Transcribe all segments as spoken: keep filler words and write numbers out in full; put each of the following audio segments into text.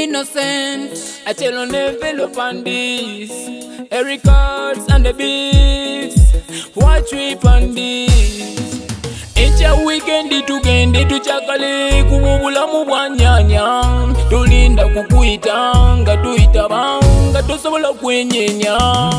innocent. I tell on envelope and this, every cards and the beats. Watch we on this. Echa weekend tugende tuchakale kububula mu bwanyanya. Tulinda kukuitanga tuitabanga tosobola kwenyenya.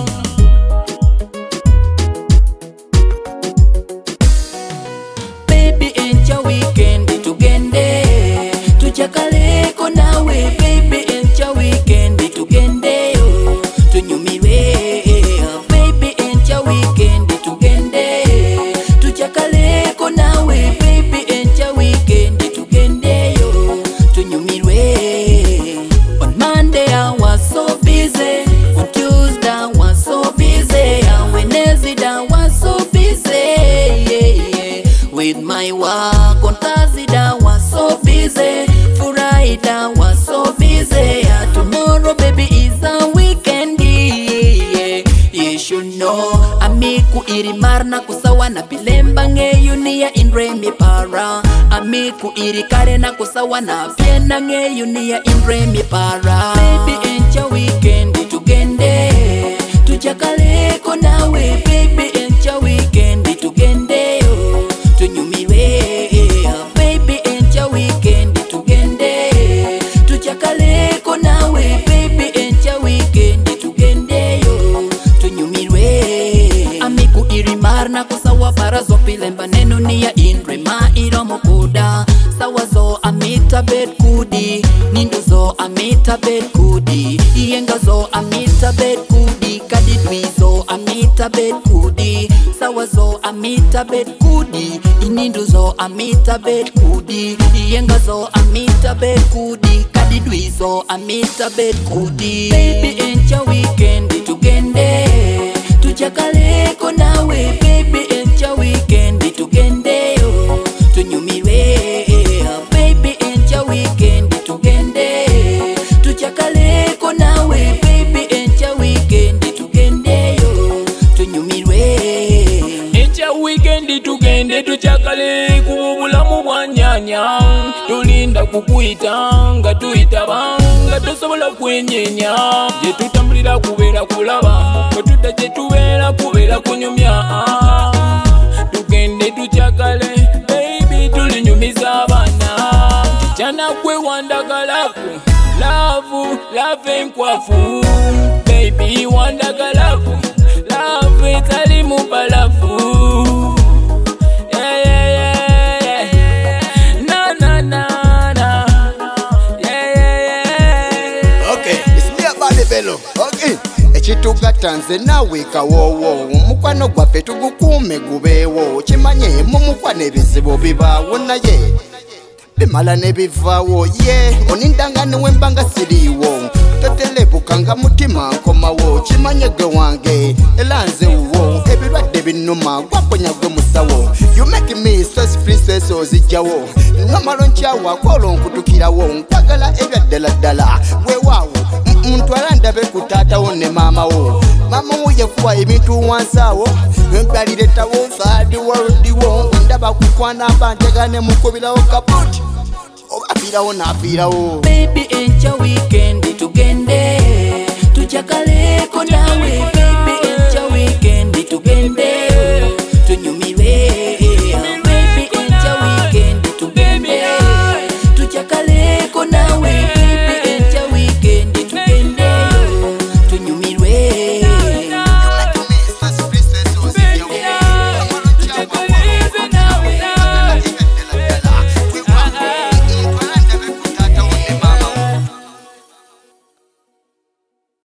Baby echa weekend tugende tuchakale ko nawe. Baby echa weekend tugende yo tunyumirwe. Baby echa weekend tugende tuchakale ko nawe. Baby echa weekend tugende yo tunyumirwe. On Monday I was so busy, on Tuesday I was so busy, and Wednesday I was so busy, yeah, yeah. With my work. On Thursday I was so busy, Friday I was so busy, yeah. Tomorrow baby is a weekend, yeah. You should know amiku irimar na kusawa na pilemba ngeyunia indre mi para. Amiku irikare na kusawa na piena ngeyunia indre mi para. Baby encha weekend tugende tuchakale ko nawe. Baby encha weekend tugende yo tunyumirwe. Baby encha weekend tugende tuchakale ko nawe. Baby encha weekend tugende yo tunyumirwe. Amiku irimar na kusawa para zo pilemba neno niya indre ma iromo kuda. Sawa zo amita bed kudi, nindu zo amita bed kudi, iyenga zo amita bed kudi, kadidwi zo amita bed kudi. Sawa zo amita bed kudi, inindu zo amita bed kudi, iyenga zo amita bed kudi, kadidwi zo amita bed kudi. Baby encha weekend tugende tuchakale ko nawe. Baby encha weekend tugende yo tunyumirwe. Baby encha weekend tugende tuchakale ko nawe. Baby encha weekend tugende yo tunyumirwe. Encha weekend tugende tuchakale kububula mu bwanyanya. Tulinda kukuitanga tuitabanga tosobola kwenyenya. Je tutambulira kubera kulaba, tuta je tubera kubera kunyumya. Tugende tuchakale baby tulinyumiza abana. Tichana kwe wandagalafu love love nkwafu. Baby wandagalafu love itali mubalafu. Yeah yeah yeah yeah. Na na na na. Yeah yeah yeah. Okay, it's me about the bello. Okay. Echitugatanze nawe kawowo omukwano gwaffe tugukuume gubeewo. Kimanye mu mukwano ebizibu bibaawo naye bimala ne bivaawo. ye onindanga ne wembanga siriiwo totelebukanga mutima nkomawo. Kimanye gwe wange era nze wuwo ebirwadde binnuma gwaponya gwe musawo. You make me stress free stress ozijjawo nomalo nkyawa kwolo nkutukirawo. Nkwagala ebyaddala ddala weewaawo ntwala ndabe ku taata wo ne maama wo. Maama wo yakuwa ebintu wansawo empaliretawo faadi worodiwo. Ndaba kukwana bantegane mukubirawo kaputi obafiirawo naafiirawo. Baby encha weekend tugende tuchakale ko nawe.